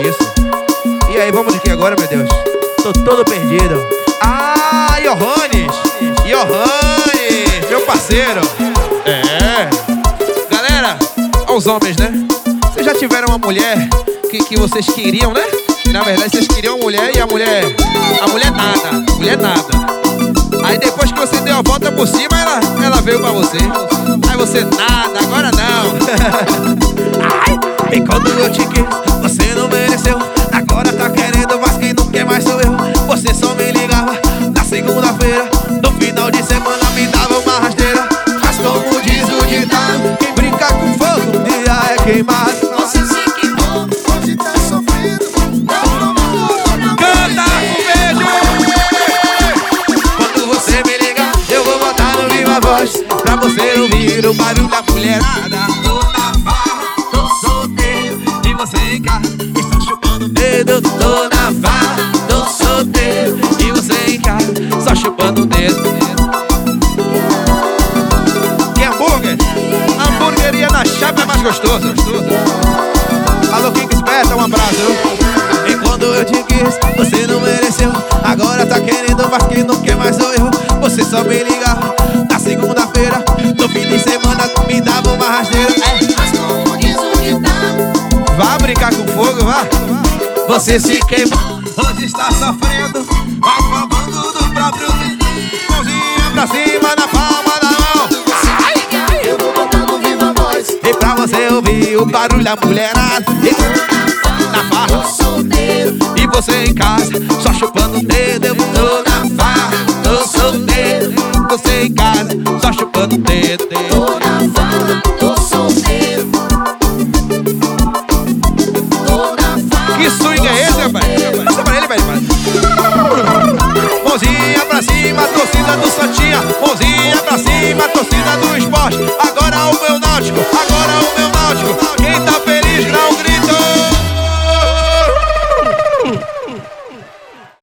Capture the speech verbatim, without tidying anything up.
isso. E aí, vamos de que agora, meu Deus? Tô todo perdido. Ah, Johannes! Johannes, meu parceiro. É. Galera, aos homens, né? Vocês já tiveram uma mulher que, que vocês queriam, né? Na verdade, vocês queriam uma mulher e a mulher... A mulher nada, mulher nada. Aí depois que você deu a volta por cima, ela, ela veio pra você. Aí você, nada, agora não. Ai, e quando eu te quis, você não mereceu. Agora tá querendo, mas quem não quer mais sou eu. Você só me ligava na segunda-feira. No final de semana me dava uma rasteira. Mas como diz o ditado, quem brinca com fogo, um dia é queimado. Você se queimou, hoje tá sofrendo. Canta com beijo! Quando você me ligar, eu vou botar no viva voz pra você ouvir o barulho da mulherada. Tô na farra, tô solteiro e você em casa está chupando o Dedo, tô na farra, tô solteiro e você em casa, só chupando o dedo. Que hambúrguer? Hamburgueria na chapa é mais gostoso. Alô, quem que espeta, um abraço. E quando eu te quis, você não mereceu. Agora tá querendo, mas quem não quer mais sou eu. Você só me ligava na segunda-feira. No fim de semana me dava uma rasteira. É. Mas como diz o ditado, Vá brincar com fogo, vá. Você se queimou, hoje está sofrendo, acabando do próprio vizinho. Mãozinha pra cima, na palma da mão. ai, eu vou botar no viva voz. E pra você ouvir o barulho da mulherada. E na farra, Tô solteiro, e você em casa, só chupando o dedo. Eu tô na farra, tô solteiro. Você em casa, só chupando o dedo. tô na farra, tô solteiro. Tô na farra. Que swing é esse, rapaz? Passa pra ele, velho. Mãozinha pra cima, torcida do Santinha. Mãozinha pra cima, torcida do esporte. Agora o meu náutico, agora o meu náutico. Quem tá feliz,